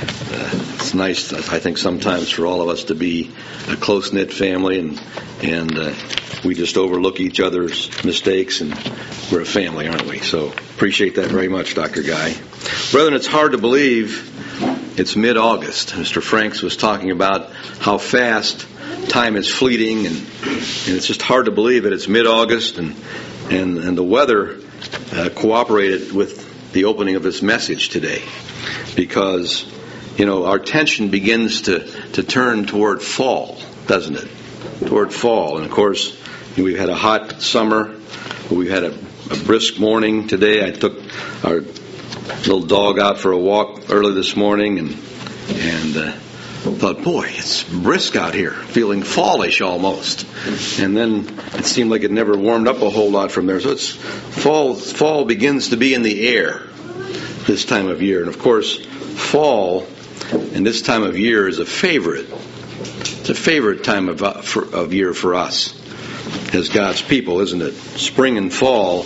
it's nice, I think, sometimes for all of us to be a close-knit family, and we just overlook each other's mistakes, and we're a family, aren't we? So appreciate that very much, Dr. Guy. Brethren, it's hard to believe it's mid-August. Mr. Franks was talking about how fast time is fleeting, and it's just hard to believe that it's mid-August, and the weather cooperated with the opening of this message today, because our attention begins to turn toward fall, doesn't it? Toward fall. And of course, we've had a hot summer. We've had a brisk morning today. I took our little dog out for a walk early this morning, and thought, boy, it's brisk out here, feeling fallish almost. And then it seemed like it never warmed up a whole lot from there. So it's fall begins to be in the air this time of year. And of course, fall and this time of year is a favorite. It's a favorite time of year for us as God's people, isn't it? Spring and fall,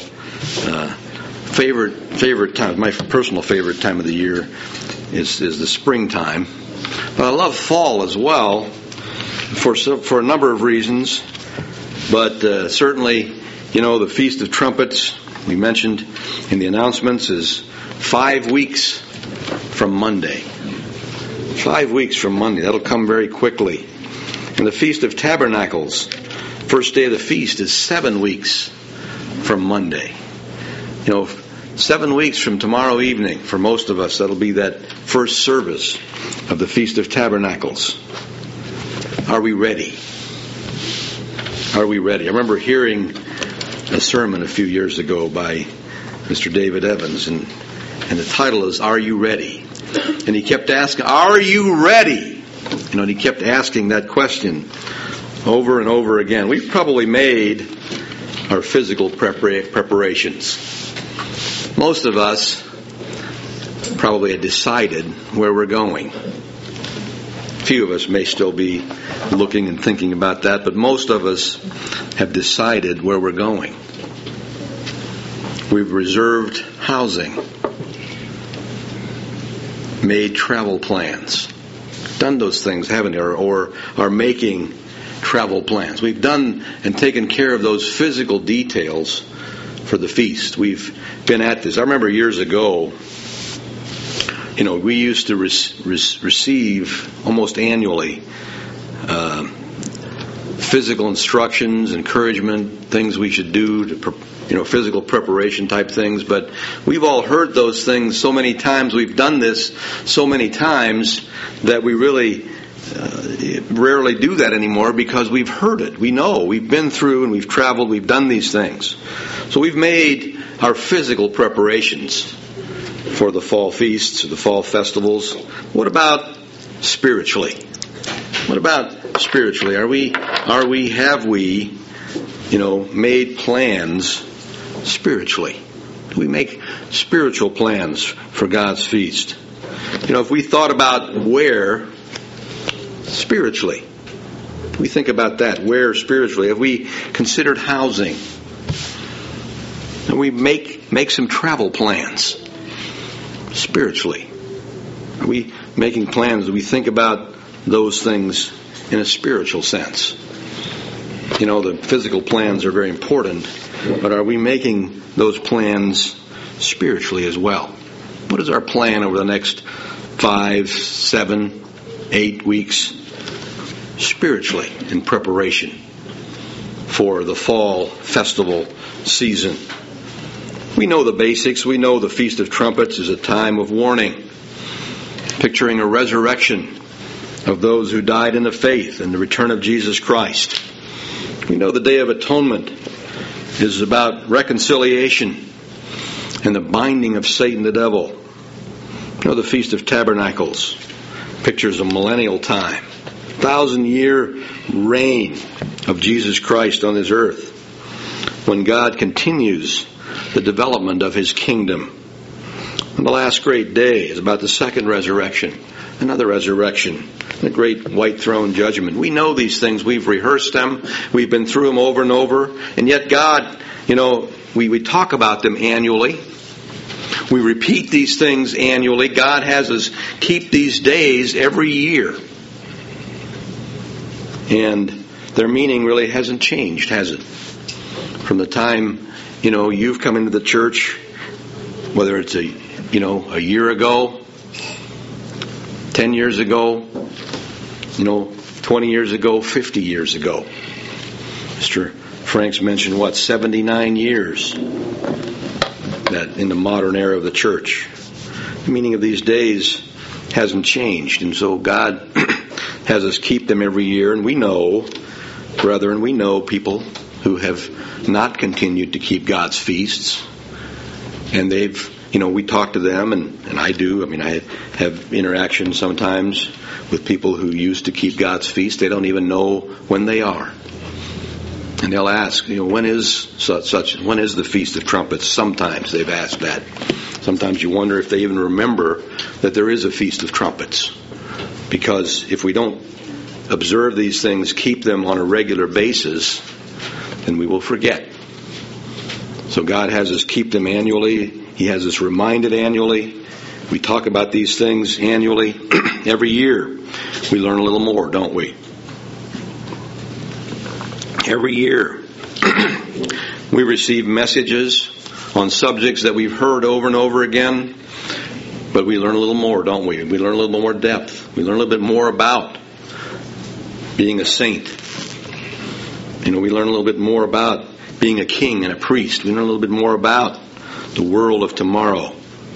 favorite time. My personal favorite time of the year is the springtime. But I love fall as well for a number of reasons. But certainly, the Feast of Trumpets, we mentioned in the announcements, is 5 weeks from Monday. 5 weeks from Monday. That'll come very quickly. And the Feast of Tabernacles, first day of the feast, is 7 weeks from Monday. 7 weeks from tomorrow evening, for most of us, that'll be that first service of the Feast of Tabernacles. Are we ready? Are we ready? I remember hearing a sermon a few years ago by Mr. David Evans, and the title is, Are You Ready? And he kept asking, Are you ready? And he kept asking that question over and over again. We've probably made our physical preparations. Most of us probably had decided where we're going. A few of us may still be looking and thinking about that, but most of us have decided where we're going. We've reserved housing, made travel plans, done those things, haven't we? Or are making travel plans. We've done and taken care of those physical details for the feast. We've been at this. I remember years ago, we used to receive almost annually physical instructions, encouragement, things we should do to, physical preparation type things. But we've all heard those things so many times. We've done this so many times that we really rarely do that anymore, because we've heard it. We know. We've been through and we've traveled. We've done these things. So we've made our physical preparations for the fall feasts, the fall festivals. What about spiritually? What about spiritually? Have we made plans spiritually? Do we make spiritual plans for God's feast? If we thought about where spiritually, we think about that, where spiritually, have we considered housing? And we make some travel plans spiritually. Are we making plans? Do we think about those things in a spiritual sense? The physical plans are very important, but are we making those plans spiritually as well? What is our plan over the next 5, 7, 8 weeks spiritually in preparation for the fall festival season? We know the basics. We know the Feast of Trumpets is a time of warning, picturing a resurrection of those who died in the faith and the return of Jesus Christ. We know the Day of Atonement is about reconciliation and the binding of Satan the devil. The Feast of Tabernacles pictures a millennial time, 1,000-year reign of Jesus Christ on this earth, when God continues the development of His kingdom. And the last great day is about the second resurrection, another resurrection, the great white throne judgment. We know these things. We've rehearsed them. We've been through them over and over. And yet God, we talk about them annually. We repeat these things annually. God has us keep these days every year. And their meaning really hasn't changed, has it? From the time, you've come into the church, whether it's a year ago, 10 years ago, 20 years ago, 50 years ago. Mr. Franks mentioned, 79 years that in the modern era of the church. The meaning of these days hasn't changed. And so God has us keep them every year. And we know, brethren, people who have not continued to keep God's feasts. And they've, we talk to them, and I do. I have interactions sometimes with people who used to keep God's feast. They don't even know when they are. And they'll ask, when is when is the Feast of Trumpets? Sometimes they've asked that. Sometimes you wonder if they even remember that there is a Feast of Trumpets. Because if we don't observe these things, keep them on a regular basis, then we will forget. So God has us keep them annually. He has us reminded annually. We talk about these things annually. Every year we learn a little more, don't we? Every year we receive messages on subjects that we've heard over and over again, but we learn a little more, don't we? We learn a little more depth. We learn a little bit more about being a saint. We learn a little bit more about being a king and a priest. We learn a little bit more about the world of tomorrow.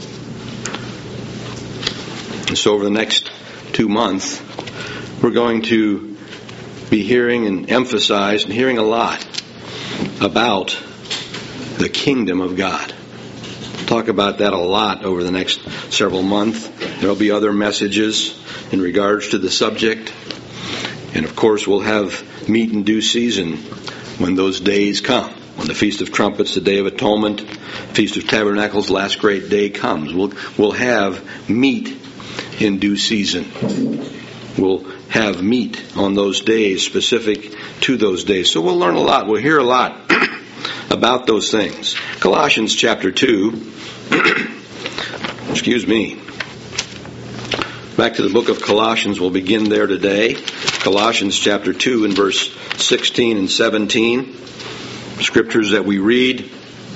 And so over the next 2 months, we're going to be hearing and emphasized and hearing a lot about the kingdom of God. We'll talk about that a lot over the next several months. There will be other messages in regards to the subject. And of course we'll have meat in due season when those days come. When the Feast of Trumpets, the Day of Atonement, Feast of Tabernacles, last great day comes. We'll have meat in due season. We'll have meat on those days, specific to those days. So we'll learn a lot. We'll hear a lot about those things. Colossians chapter 2. Excuse me. Back to the book of Colossians. We'll begin there today. Colossians chapter 2 and verse 16 and 17. Scriptures that we read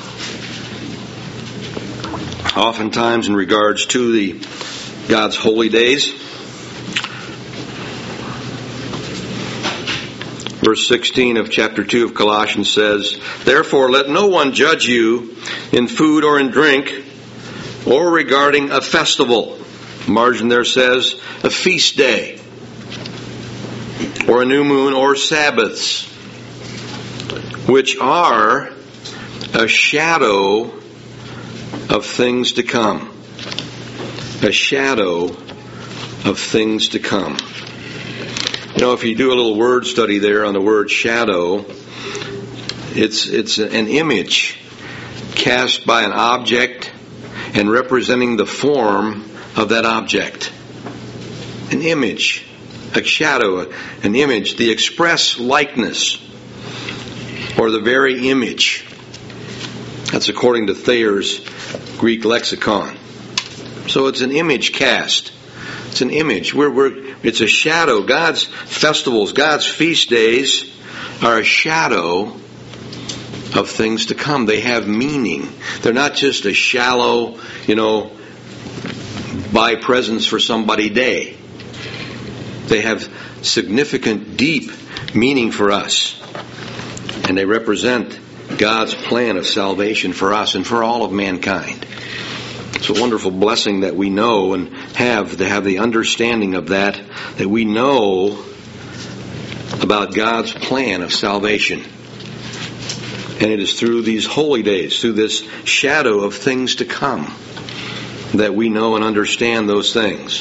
oftentimes in regards to God's holy days. Verse 16 of chapter 2 of Colossians says, "Therefore let no one judge you in food or in drink, or regarding a festival." Margin there says, a feast day, or a new moon, or Sabbaths, which are a shadow of things to come. A shadow of things to come. If you do a little word study there on the word shadow, it's an image cast by an object and representing the form of that object. An image, a shadow, an image, the express likeness, or the very image. That's according to Thayer's Greek lexicon. So it's an image cast. It's an image. It's a shadow. God's festivals, God's feast days are a shadow of things to come. They have meaning. They're not just a shallow, buy presents for somebody day. They have significant, deep meaning for us. And they represent God's plan of salvation for us and for all of mankind. It's a wonderful blessing that we know and have the understanding of that we know about God's plan of salvation. And it is through these holy days, through this shadow of things to come, that we know and understand those things.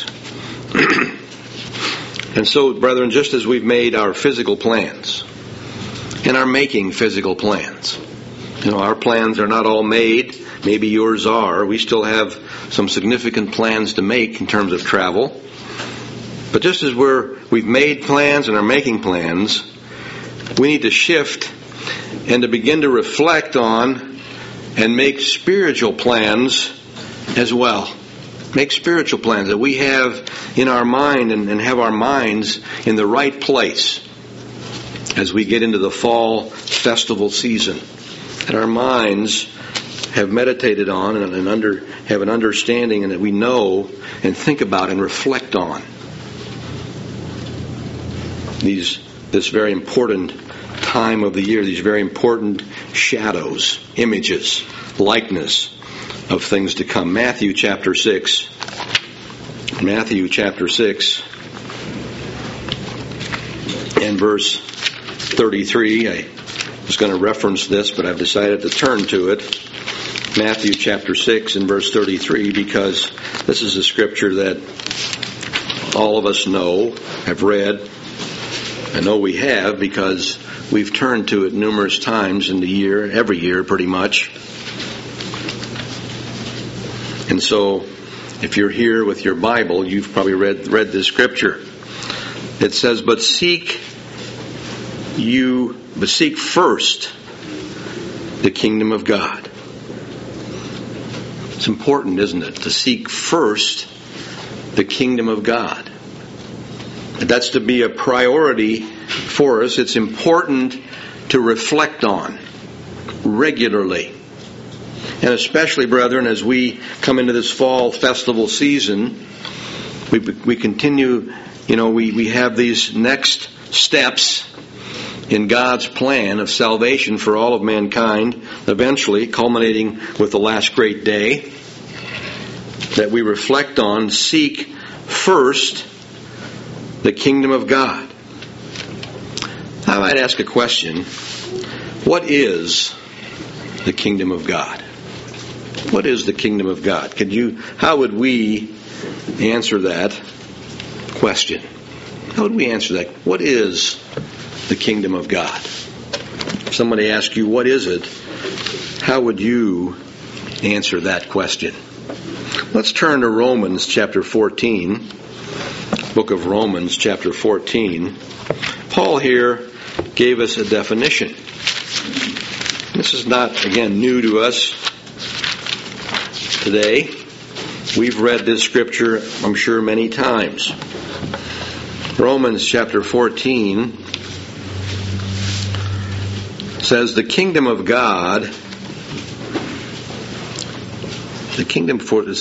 And so, brethren, just as we've made our physical plans and are making physical plans, our plans are not all made. Maybe yours are. We still have some significant plans to make in terms of travel. But just as we've made plans and are making plans, we need to shift and to begin to reflect on and make spiritual plans as well. Make spiritual plans that we have in our mind and have our minds in the right place as we get into the fall festival season. That our minds have meditated on and have an understanding, and that we know and think about and reflect on this very important time of the year, these very important shadows, images, likeness of things to come. Matthew chapter 6 and verse 33. I was going to reference this, but I've decided to turn to it. Matthew chapter 6 and verse 33, because this is a scripture that all of us know, have read. I know we have, because we've turned to it numerous times in the year, every year pretty much. And so, if you're here with your Bible, you've probably read this scripture. It says, But seek first the kingdom of God. It's important, isn't it, to seek first the kingdom of God. That's to be a priority for us. It's important to reflect on regularly. And especially, brethren, as we come into this fall festival season, we continue, we have these next steps in God's plan of salvation for all of mankind, eventually culminating with the last great day, that we reflect on. Seek first the kingdom of God. I might ask a question. What is the kingdom of God? What is the kingdom of God? How would we answer that question? How would we answer that? What is the kingdom of God? If somebody asks you, what is it? How would you answer that question? Let's turn to Romans chapter 14. Book of Romans chapter 14. Paul here gave us a definition. This is not, again, new to us today. We've read this scripture, I'm sure, many times. Romans chapter 14 says, the kingdom of God, the kingdom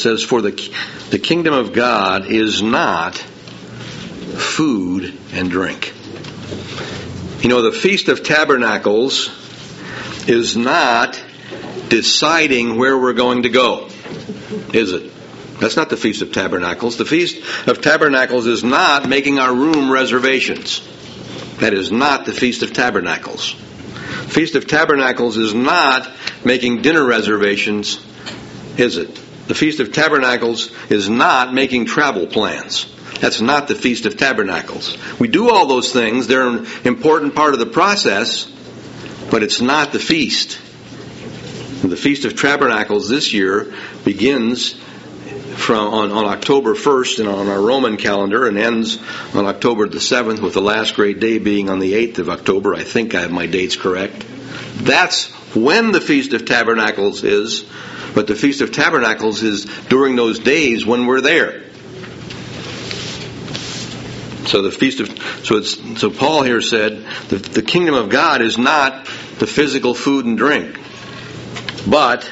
of God is not food and drink. The Feast of Tabernacles is not deciding where we're going to go, is it? That's not the Feast of Tabernacles. The Feast of Tabernacles is not making our room reservations. That is not the Feast of Tabernacles. Feast of Tabernacles is not making dinner reservations, is it? The Feast of Tabernacles is not making travel plans. That's not the Feast of Tabernacles. We do all those things. They're an important part of the process, but it's not the feast. The Feast of Tabernacles this year begins on October 1st and on our Roman calendar, and ends on October the 7th, with the last great day being on the 8th of October. I think I have my dates correct. That's when the Feast of Tabernacles is, but the Feast of Tabernacles is during those days when we're there. So so Paul here said the kingdom of God is not the physical food and drink, but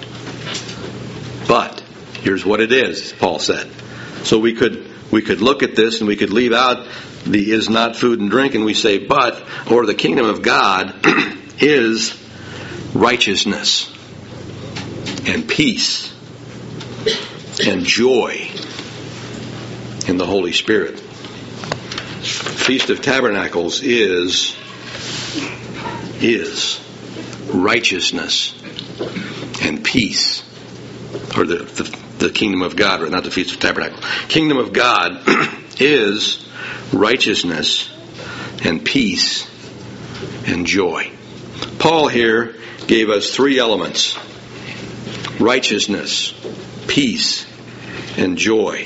here's what it is, Paul said. So we could look at this and we could leave out the is not food and drink, and we say or the kingdom of God is righteousness and peace and joy in the Holy Spirit. Feast of Tabernacles is righteousness and peace, or the kingdom of God, or not the Feast of Tabernacles. Kingdom of God is righteousness and peace and joy. Paul here gave us three elements: righteousness, peace, and joy.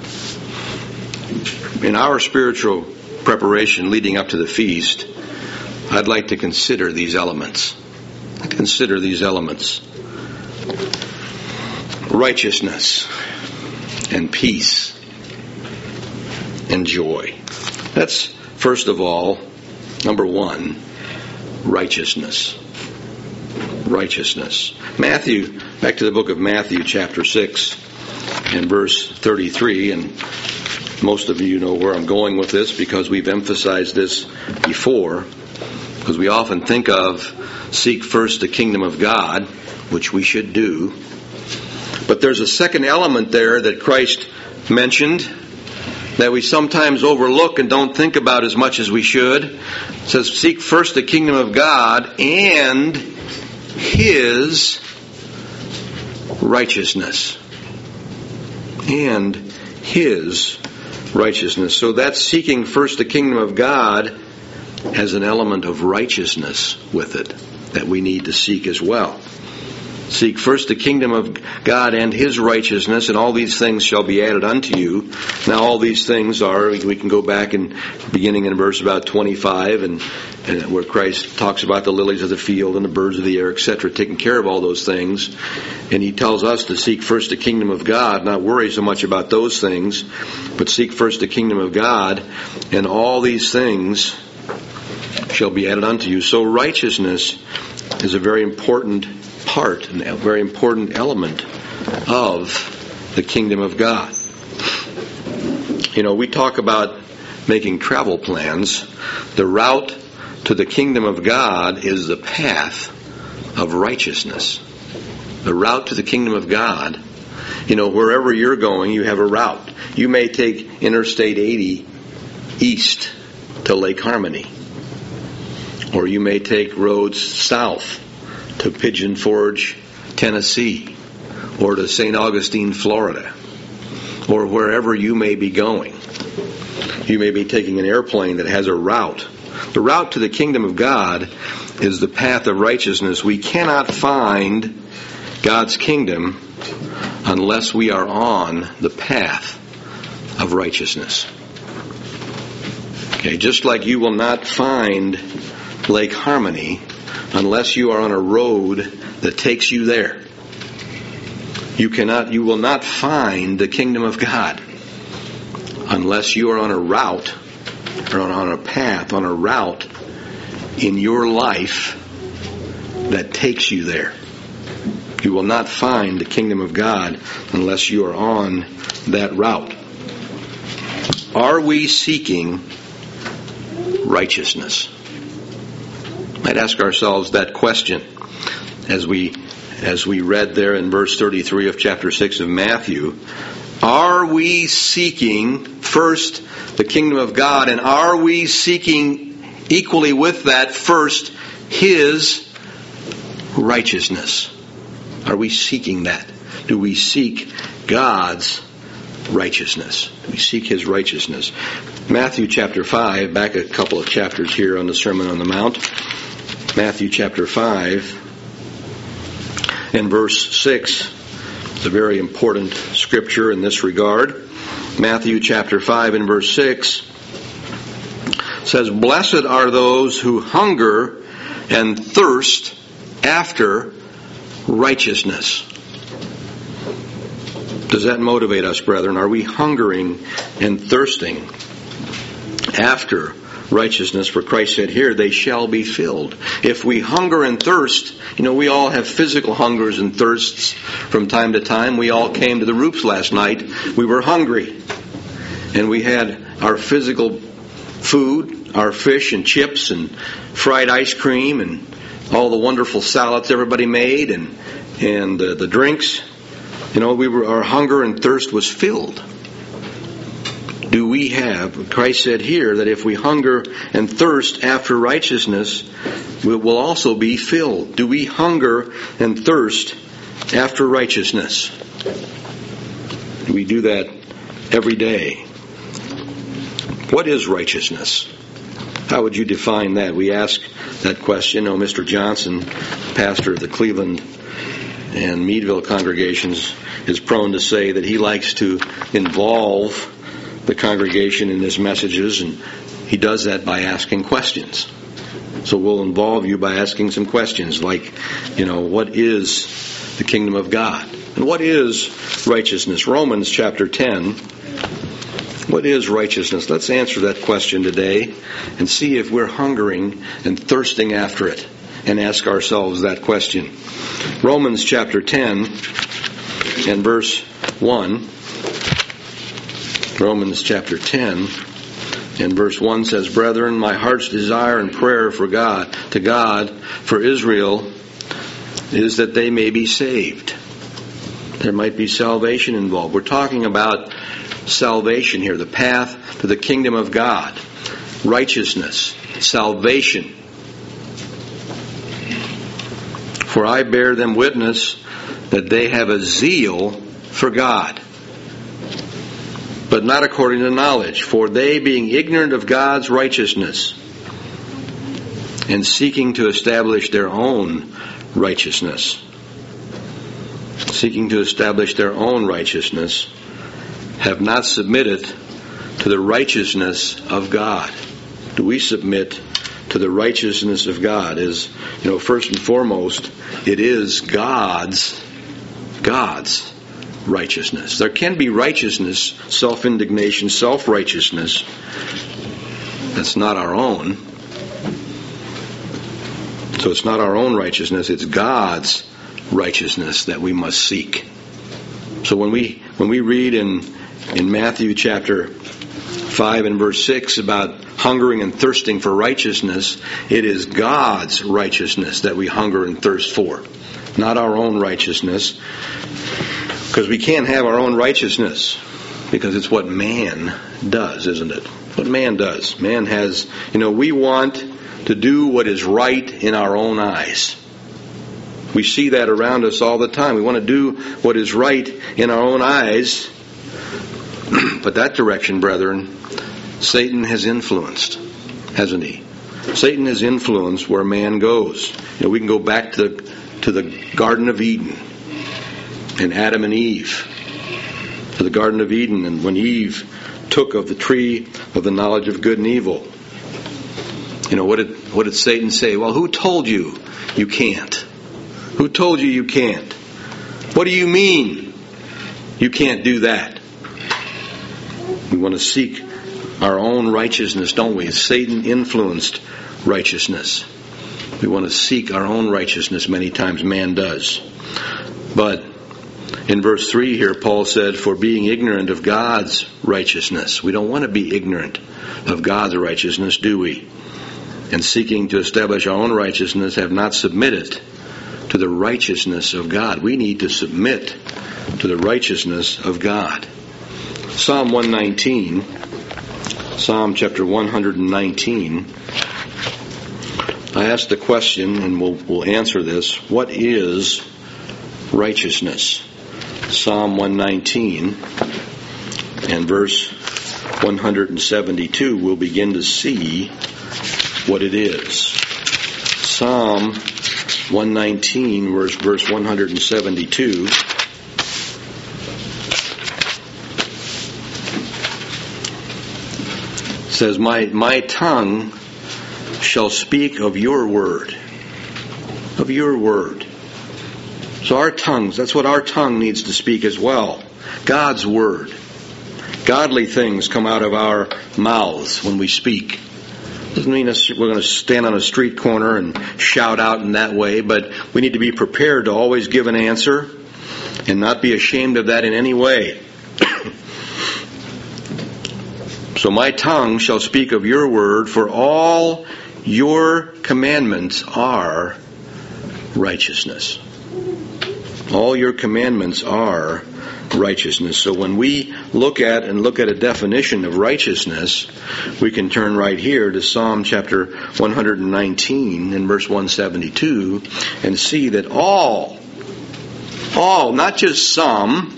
In our spiritual preparation leading up to the feast, I'd like to consider these elements. righteousness and peace and joy. That's, first of all, number one, righteousness. Righteousness. Matthew, back to the book of Matthew, chapter 6, and verse 33, and most of you know where I'm going with this because we've emphasized this before, because we often think of seek first the kingdom of God, which we should do. But there's a second element there that Christ mentioned that we sometimes overlook and don't think about as much as we should. It says, seek first the kingdom of God and His righteousness. And His righteousness. So that's seeking first the kingdom of God has an element of righteousness with it that we need to seek as well. Seek first the kingdom of God and His righteousness, and all these things shall be added unto you. Now all these things are, we can go back and beginning in verse about 25, and where Christ talks about the lilies of the field and the birds of the air, etc., taking care of all those things. And He tells us to seek first the kingdom of God, not worry so much about those things, but seek first the kingdom of God, and all these things shall be added unto you. So righteousness is a very important part, and a very important element of the kingdom of God. You know, we talk about making travel plans. The route to the kingdom of God is the path of righteousness. The route to the kingdom of God, you know, wherever you're going, you have a route. You may take Interstate 80 east to Lake Harmony. Or you may take roads south to Pigeon Forge, Tennessee, or to St. Augustine, Florida, or wherever you may be going. You may be taking an airplane that has a route. The route to the kingdom of God is the path of righteousness. We cannot find God's kingdom unless we are on the path of righteousness. Okay, just like you will not find Lake Harmony unless you are on a road that takes you there. You will not find the kingdom of God unless you are on a route, or on a path, on a route in your life that takes you there. You will not find the kingdom of God unless you are on that route. Are we seeking righteousness? Might ask ourselves that question as we read there in verse 33 of chapter 6 of Matthew. Are we seeking first the kingdom of God, and are we seeking equally with that first His righteousness? Are we seeking that? Do we seek God's righteousness? Do we seek His righteousness? Matthew chapter 5, back a couple of chapters here on the Sermon on the Mount. Matthew chapter 5 and verse 6 is a very important scripture in this regard. Matthew chapter 5 and verse 6 says, "Blessed are those who hunger and thirst after righteousness." Does that motivate us, brethren? Are we hungering and thirsting after righteousness? For Christ said here, they shall be filled. If we hunger and thirst, you know, we all have physical hungers and thirsts from time to time. We all came to the Roops last night. We were hungry. And we had our physical food, our fish and chips and fried ice cream and all the wonderful salads everybody made and the drinks. You know, our hunger and thirst was filled. Do we have? Christ said here that if we hunger and thirst after righteousness, we will also be filled. Do we hunger and thirst after righteousness? Do we do that every day? What is righteousness? How would you define that? We ask that question. Oh, Mr. Johnson, pastor of the Cleveland and Meadville congregations, is prone to say that he likes to involve the congregation in his messages, and he does that by asking questions. So we'll involve you by asking some questions like, you know, what is the kingdom of God? And what is righteousness? Romans chapter 10. What is righteousness? Let's answer that question today and see if we're hungering and thirsting after it, and ask ourselves that question. Romans chapter 10 and verse 1. Romans chapter 10 and verse 1 says, "Brethren, my heart's desire and prayer to God for Israel is that they may be saved." There might be salvation involved. We're talking about salvation here, the path to the kingdom of God, righteousness, salvation. "For I bear them witness that they have a zeal for God, but not according to knowledge. For they, being ignorant of God's righteousness, and seeking to establish their own righteousness," "have not submitted to the righteousness of God." Do we submit to the righteousness of God? Is, first and foremost, it is God's righteousness. There can be righteousness, self-indignation, self-righteousness. That's not our own. So it's not our own righteousness, it's God's righteousness that we must seek. So when we read in Matthew chapter 5 and verse 6 about hungering and thirsting for righteousness, it is God's righteousness that we hunger and thirst for, not our own righteousness. Because we can't have our own righteousness, because it's what man does, isn't it? What man does. Man has, we want to do what is right in our own eyes. We see that around us all the time. We want to do what is right in our own eyes. But that direction, brethren, Satan has influenced, hasn't he? Satan has influenced where man goes. We can go back to the Garden of Eden and Adam and Eve. To the Garden of Eden, and when Eve took of the tree of the knowledge of good and evil. What did Satan say? Well, who told you you can't? Who told you you can't? What do you mean you can't do that? We want to seek our own righteousness, don't we? Satan influenced righteousness. We want to seek our own righteousness many times. Man does. But in verse 3 here, Paul said, "For being ignorant of God's righteousness." We don't want to be ignorant of God's righteousness, do we? "And seeking to establish our own righteousness, have not submitted to the righteousness of God." We need to submit to the righteousness of God. Psalm 119, Psalm chapter 119. I asked the question, and we'll answer this. What is righteousness? Psalm 119 and verse 172, we'll begin to see what it is. Psalm 119, verse 172. Says, my tongue shall speak of your word. Of your word. So our tongues, that's what our tongue needs to speak as well. God's word. Godly things come out of our mouths when we speak. Doesn't mean we're going to stand on a street corner and shout out in that way, but we need to be prepared to always give an answer and not be ashamed of that in any way. So my tongue shall speak of your word, for all your commandments are righteousness. All your commandments are righteousness. So when we look at a definition of righteousness, we can turn right here to Psalm chapter 119 and verse 172 and see that all, not just some,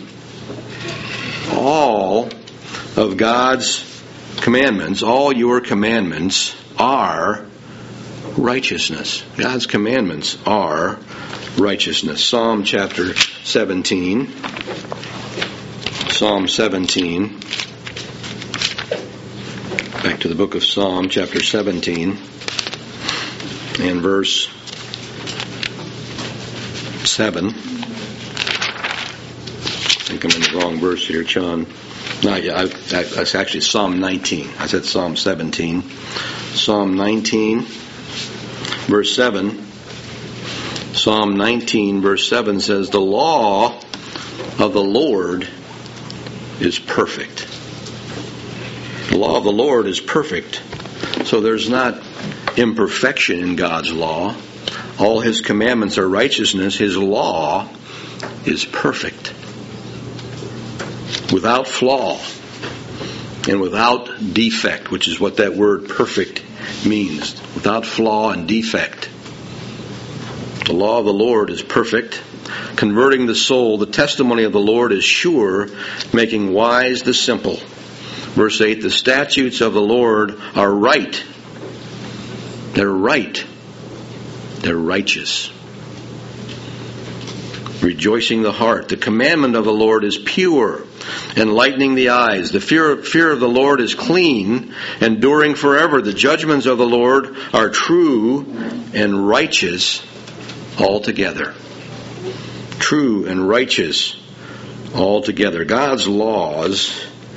all of God's commandments, all your commandments are righteousness. God's commandments are righteousness. Psalm chapter 17. Psalm 17. Back to the book of Psalm chapter 17 and verse 7. I'm in the wrong verse here, John. No, yeah, that's actually Psalm 19. I said Psalm 17. Psalm 19, verse 7. Psalm 19, verse 7 says, "The law of the Lord is perfect." The law of the Lord is perfect. So there's not imperfection in God's law. All His commandments are righteousness. His law is perfect, without flaw and without defect, which is what that word perfect means. Without flaw and defect. The law of the Lord is perfect, converting the soul. The testimony of the Lord is sure, making wise the simple. Verse 8, "The statutes of the Lord are right." They're right. They're righteous. Rejoicing the heart. The commandment of the Lord is pure, enlightening the eyes. The fear of the Lord is clean, enduring forever. The judgments of the Lord are true and righteous altogether. True and righteous altogether. God's laws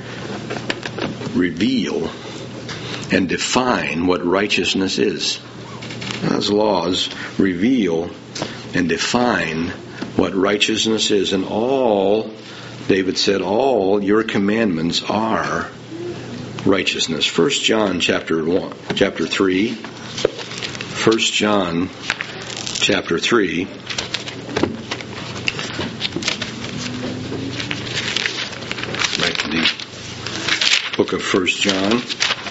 reveal and define what righteousness is. God's laws reveal and define what righteousness is. And all, David said, all your commandments are righteousness. 1 John chapter 3. 1 John chapter 3. Back to the book of 1 John.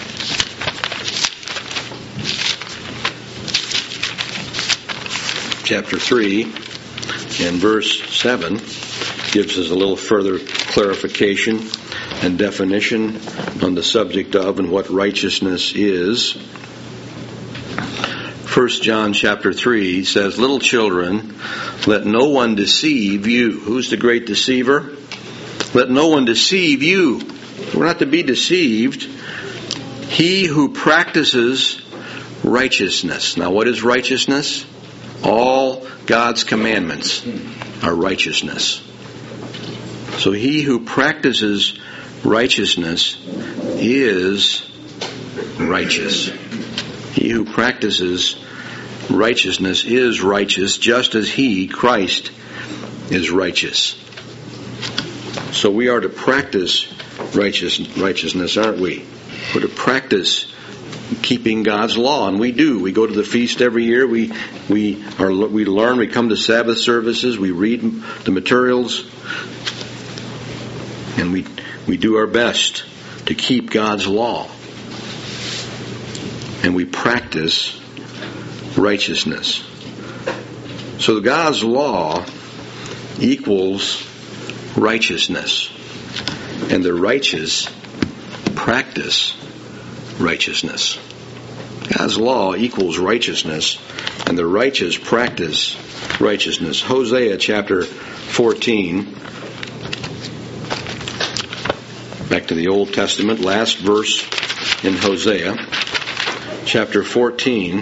Chapter 3 and verse 7 gives us a little further clarification and definition on the subject of and what righteousness is. 1 John chapter 3 says, "Little children, let no one deceive you." Who's the great deceiver? Let no one deceive you. We're not to be deceived. "He who practices righteousness." Now, what is righteousness? All God's commandments are righteousness. So he who practices righteousness is righteous. He who practices righteousness is righteous, just as He, Christ, is righteous. So we are to practice righteousness, aren't we? We're to practice keeping God's law, and we do. We go to the feast every year. We learn. We come to Sabbath services. We read the materials, and we do our best to keep God's law, and we practice righteousness. So God's law equals righteousness, and the righteous practice righteousness. God's law equals righteousness, and the righteous practice righteousness. Hosea chapter 14. Back to the Old Testament, last verse in Hosea chapter 14.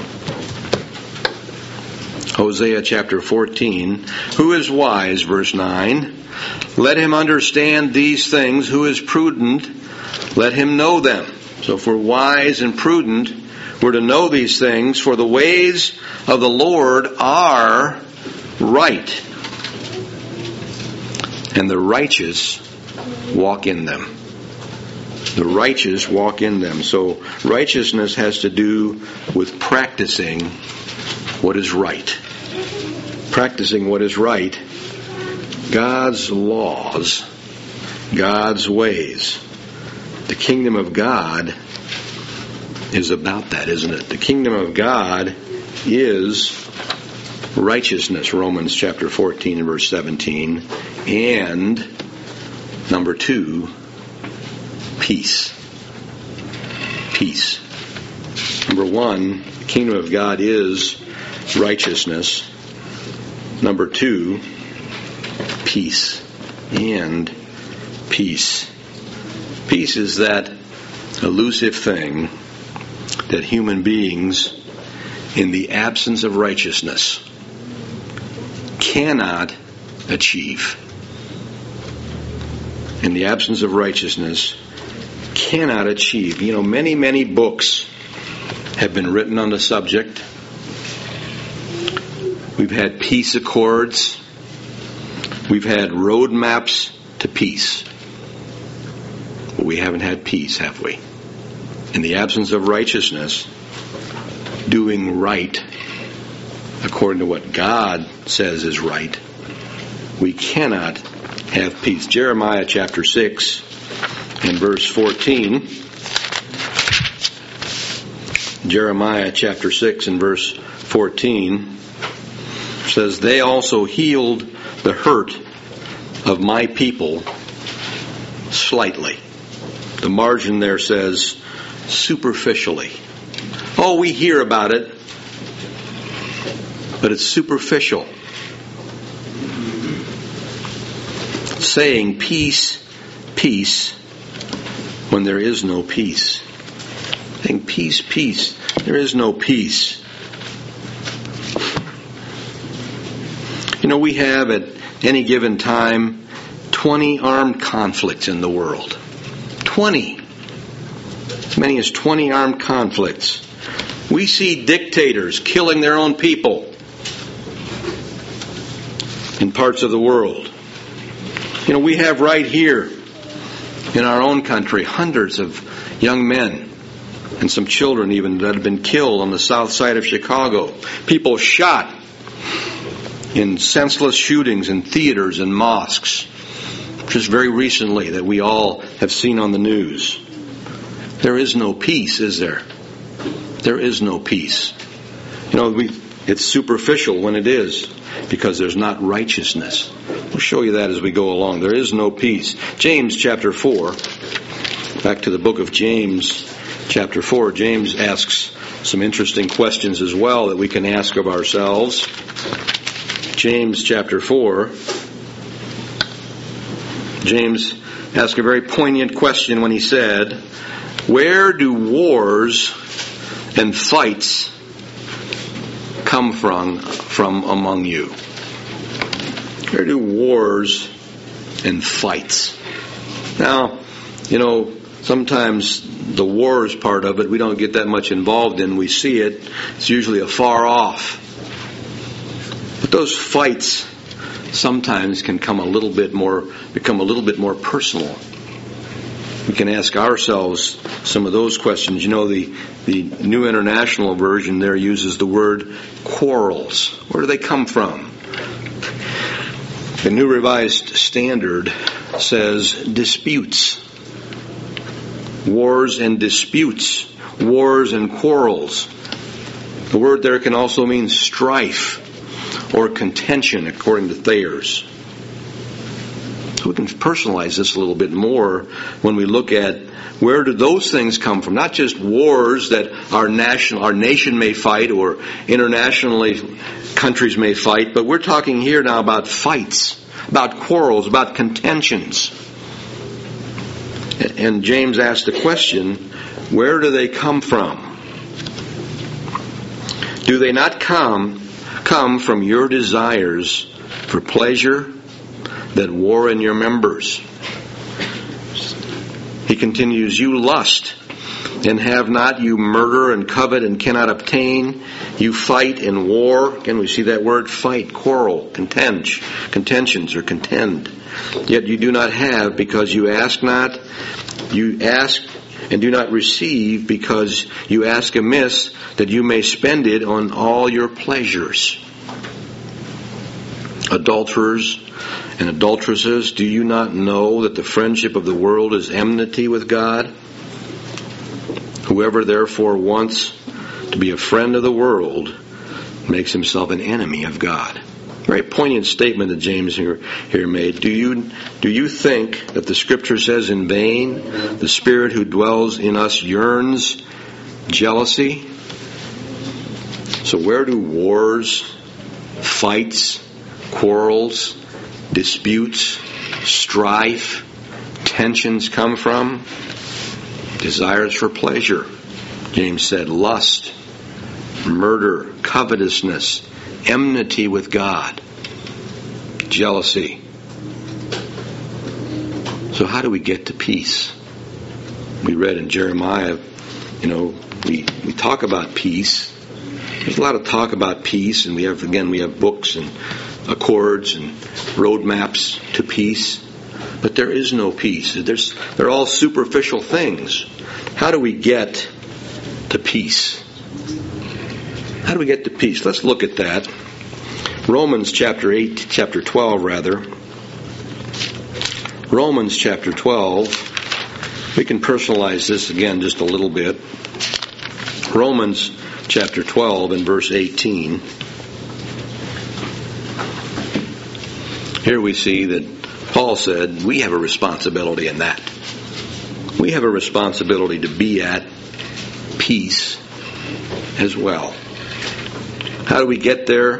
Hosea chapter 14. "Who is wise?" verse 9. "Let him understand these things. Who is prudent? Let him know them." So if we're wise and prudent, we're to know these things. "For the ways of the Lord are right, and the righteous walk in them." The righteous walk in them. So righteousness has to do with practicing what is right. Practicing what is right. God's laws, God's ways. The kingdom of God is about that, isn't it? The kingdom of God is righteousness, Romans chapter 14 and verse 17. And number 2, peace. Peace. Number 1, the kingdom of God is righteousness. Number 2, peace. And peace. Peace is that elusive thing that human beings, in the absence of righteousness, cannot achieve. in the absence of righteousness, cannot achieve. Many, many books have been written on the subject. We've had peace accords. We've had roadmaps to peace. But we haven't had peace, have we? In the absence of righteousness, doing right according to what God says is right, we cannot have peace. Jeremiah chapter 6 and verse 14. Jeremiah chapter 6 and verse 14 says, "They also healed the hurt of my people slightly." The margin there says superficially. Oh, we hear about it, but it's superficial. Saying peace, peace, when there is no peace. Saying peace, peace, there is no peace. We have at any given time 20 armed conflicts in the world. 20. As many as 20 armed conflicts. We see dictators killing their own people in parts of the world. We have right here in our own country hundreds of young men and some children even that have been killed on the south side of Chicago. People shot in senseless shootings in theaters and mosques. Just very recently that we all have seen on the news. There is no peace, is there? There is no peace. It's superficial when it is, because there's not righteousness. We'll show you that as we go along. There is no peace. James chapter 4. Back to the book of James chapter 4. James asks some interesting questions as well that we can ask of ourselves. James chapter 4. James asked a very poignant question when he said, "Where do wars and fights come from among you?" Where do wars and fights? Now, sometimes the wars part of it we don't get that much involved in. We see it. It's usually afar off. But those fights sometimes can become a little bit more personal. We can ask ourselves some of those questions. The New International Version there uses the word quarrels. Where do they come from? The New Revised Standard says disputes. Wars and disputes. Wars and quarrels. The word there can also mean strife or contention, according to Thayer's. So we can personalize this a little bit more when we look at where do those things come from. Not just wars that our nation may fight or internationally countries may fight, but we're talking here now about fights, about quarrels, about contentions. And James asked the question, where do they come from? Do they not come from your desires for pleasure that war in your members? He continues, you lust and have not, you murder and covet and cannot obtain, you fight and war. Again, we see that word fight, quarrel, contentions or contend. Yet you do not have because you ask not. You ask and do not receive because you ask amiss that you may spend it on all your pleasures. Adulterers and adulteresses, do you not know that the friendship of the world is enmity with God? Whoever therefore wants to be a friend of the world makes himself an enemy of God. Very poignant statement that James here made. Do you think that the Scripture says in vain, the Spirit who dwells in us yearns jealousy? So where do wars, fights, quarrels, disputes, strife, tensions come from? Desires for pleasure. James said lust, murder, covetousness, enmity with God, jealousy. So how do we get to peace? We read in Jeremiah, we talk about peace. There's a lot of talk about peace, and we have books and accords and roadmaps to peace. But there is no peace. They're all superficial things. How do we get to peace? How do we get to peace? Let's look at that. Romans chapter 12. Romans chapter 12. We can personalize this again just a little bit. Romans chapter 12 and verse 18. Here we see that Paul said we have a responsibility in that. We have a responsibility to be at peace as well. How do we get there?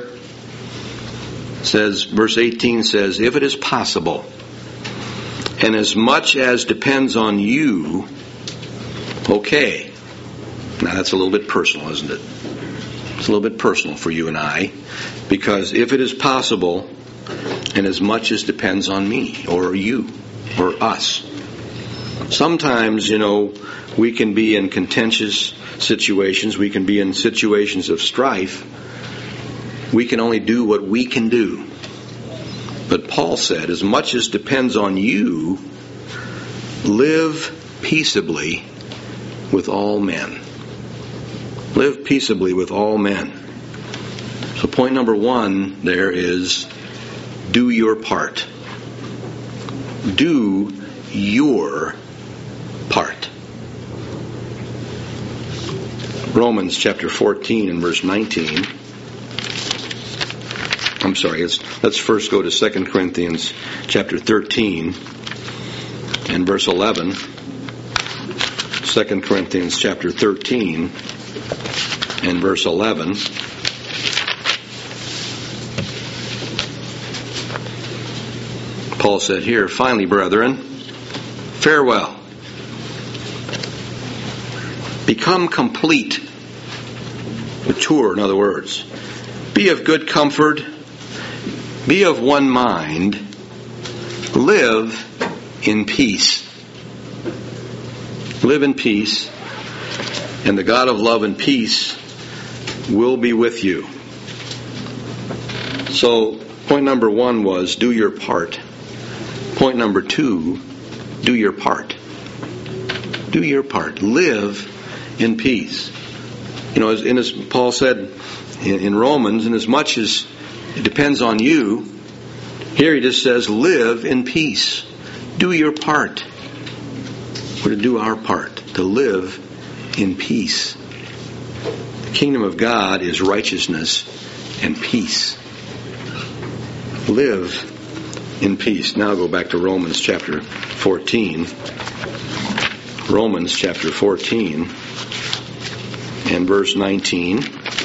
Verse 18 says, if it is possible, and as much as depends on you, okay. Now that's a little bit personal, isn't it? It's a little bit personal for you and I, because if it is possible, and as much as depends on me, or you, or us. Sometimes, we can be in contentious situations, we can be in situations of strife. We can only do what we can do. But Paul said, as much as depends on you, live peaceably with all men. Live peaceably with all men. So point number 1 there is, do your part. Do your part. Romans chapter 14 and verse 19. I'm sorry, let's first go to 2 Corinthians chapter 13 and verse 11. 2 Corinthians chapter 13 and verse 11. Paul said here, finally, brethren, farewell. Become complete. Mature, in other words. Be of good comfort. Be of one mind. Live in peace. Live in peace. And the God of love and peace will be with you. So, point number 1 was, do your part. Point number 2, do your part. Do your part. Live in peace. As Paul said in Romans, and as much as it depends on you, here he just says, live in peace. Do your part. We're to do our part, to live in peace. The kingdom of God is righteousness and peace. Live in peace. Now go back to Romans chapter 14. Romans chapter 14 and verse 19.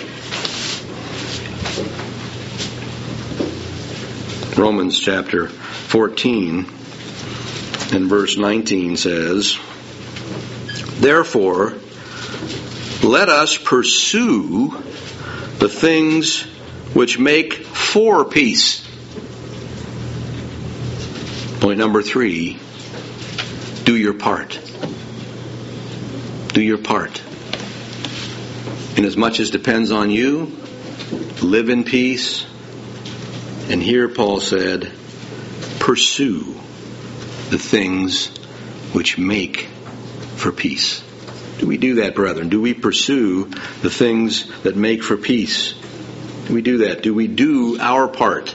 Romans chapter 14 and verse 19 says, therefore, let us pursue the things which make for peace. Point number 3, do your part. Do your part. And as much as depends on you, live in peace. And here Paul said, pursue the things which make for peace. Do we do that, brethren? Do we pursue the things that make for peace? Do we do that? Do we do our part?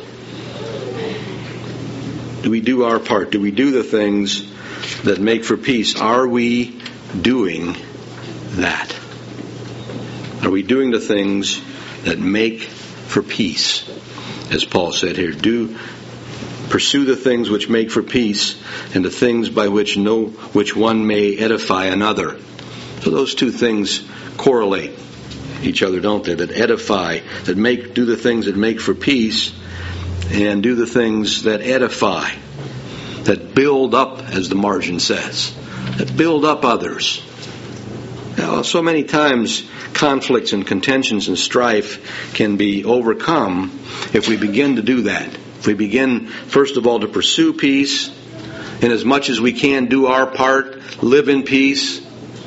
Do we do our part? Do we do the things that make for peace? Are we doing that? Are we doing the things that make for peace? As Paul said here, pursue the things which make for peace, and the things by which one may edify another. So those two things correlate each other, don't they? That edify, do the things that make for peace, and do the things that edify, that build up, as the margin says, that build up others. Now, so many times conflicts and contentions and strife can be overcome if we begin to do that. If we begin, first of all, to pursue peace, and as much as we can do our part, live in peace,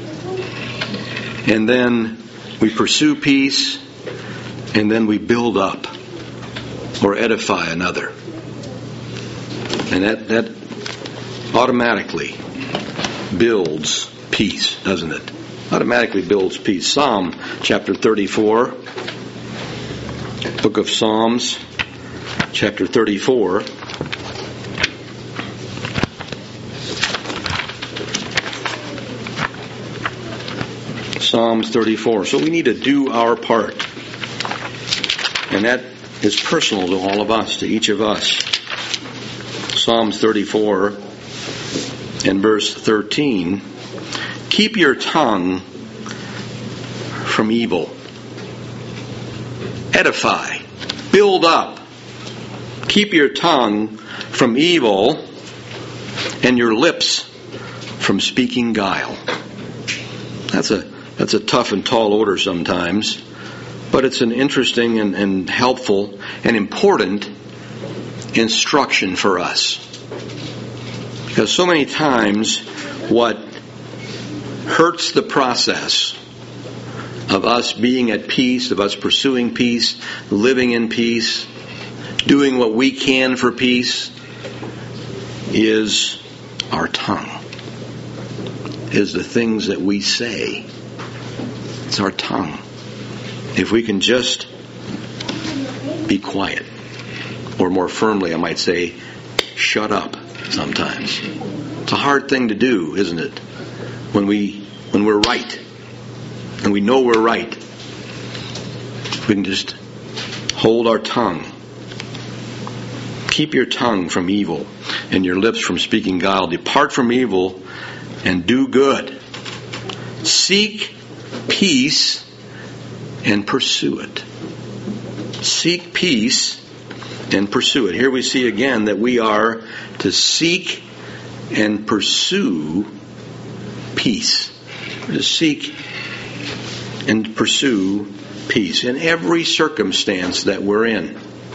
and then we pursue peace, and then we build up or edify another. And that automatically builds peace, doesn't it? Automatically builds peace. Psalm chapter 34, book of Psalms, chapter 34. Psalms 34. So we need to do our part. And that is personal to all of us, to each of us. Psalms 34 and verse 13. Keep your tongue from evil. Edify. Build up. Keep your tongue from evil and your lips from speaking guile. That's a tough and tall order sometimes, but it's an interesting and helpful and important instruction for us. Because so many times what hurts the process of us being at peace, of us pursuing peace, living in peace, doing what we can for peace, is our tongue, is the things that we say. It's our tongue. If we can just be quiet, or more firmly I might say, shut up sometimes. It's a hard thing to do, isn't it? When we're right, and we know we're right, we can just hold our tongue. Keep your tongue from evil and your lips from speaking guile. Depart from evil and do good. Seek peace and pursue it. Seek peace and pursue it. Here we see again that we are to seek and pursue peace. We're to seek and pursue peace in every circumstance that we're in.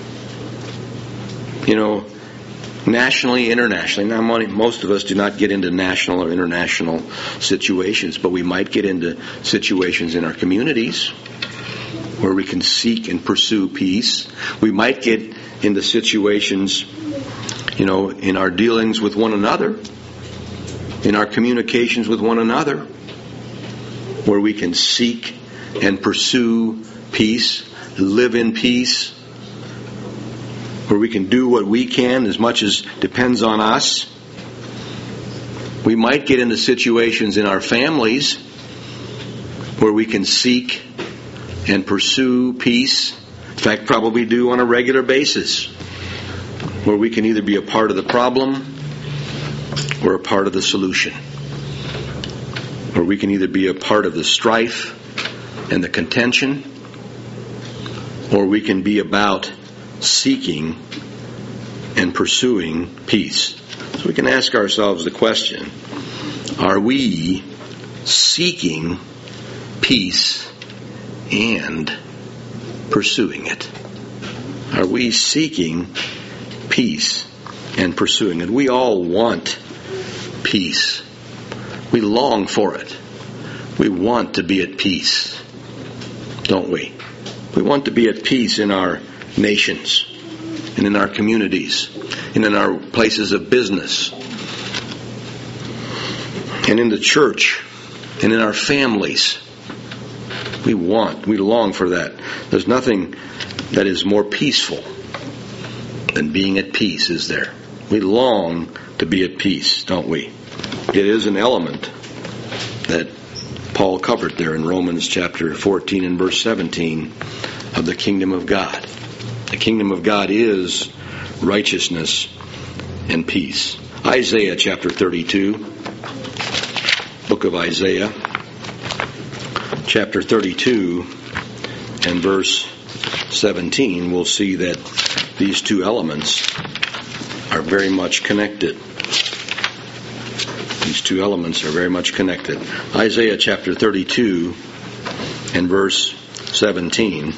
You know, nationally, internationally. Now, most of us do not get into national or international situations, but we might get into situations in our communities where we can seek and pursue peace. We might get into situations, you know, in our dealings with one another, in our communications with one another, where we can seek and pursue peace, live in peace, where we can do what we can as much as depends on us. We might get into situations in our families where we can seek and pursue peace. In fact, probably do on a regular basis, where we can either be a part of the problem or a part of the solution. Where we can either be a part of the strife and the contention, or we can be about seeking and pursuing peace. So we can ask ourselves the question, are we seeking peace and pursuing it? Are we seeking peace and pursuing it? We all want peace. We long for it. We want to be at peace, don't we? We want to be at peace in our nations, and in our communities, and in our places of business, and in the church, and in our families. We long for that. There's nothing that is more peaceful than being at peace, is there? We long to be at peace, don't we? It is an element that Paul covered there in Romans chapter 14 and verse 17 of the kingdom of God. The kingdom of God is righteousness and peace. Isaiah chapter 32, book of Isaiah, chapter 32 and verse 17, we'll see that these two elements are very much connected. These two elements are very much connected. Isaiah chapter 32 and verse 17.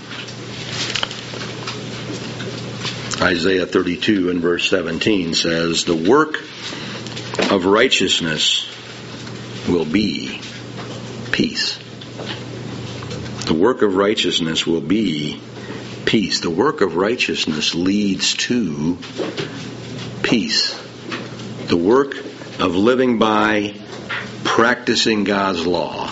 Isaiah 32 and verse 17 says, "The work of righteousness will be peace. The work of righteousness will be peace. The work of righteousness leads to peace. The work of living by practicing God's law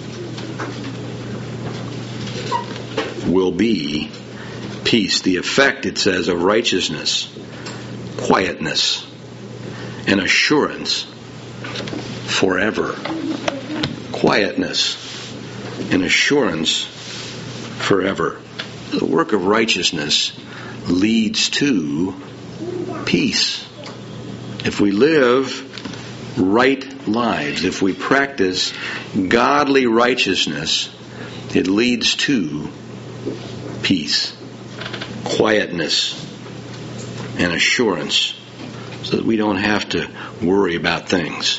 will be peace. The effect, it says, of righteousness, quietness, and assurance forever. Quietness and assurance forever. The work of righteousness leads to peace. If we live right lives, if we practice godly righteousness, it leads to peace, quietness, and assurance, so that we don't have to worry about things.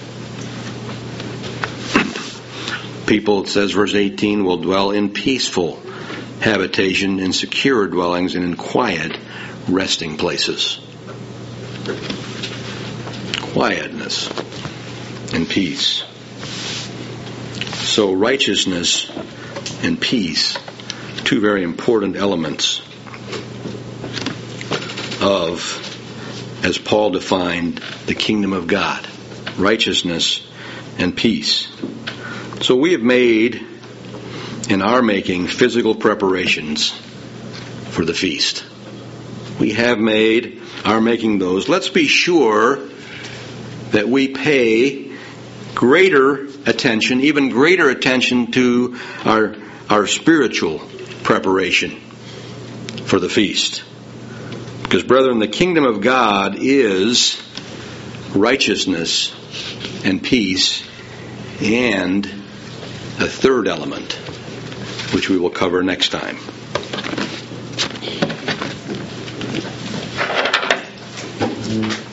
People, it says, verse 18, will dwell in peaceful habitation, in secure dwellings, and in quiet resting places. Quietness and peace. So righteousness and peace, two very important elements of, as Paul defined, the kingdom of God. Righteousness and peace. So we have made and are making physical preparations for the feast. We have made, are making those. Let's be sure that we pay greater attention, even greater attention to our spiritual preparation for the feast. Because, brethren, the kingdom of God is righteousness and peace, and a third element, which we will cover next time.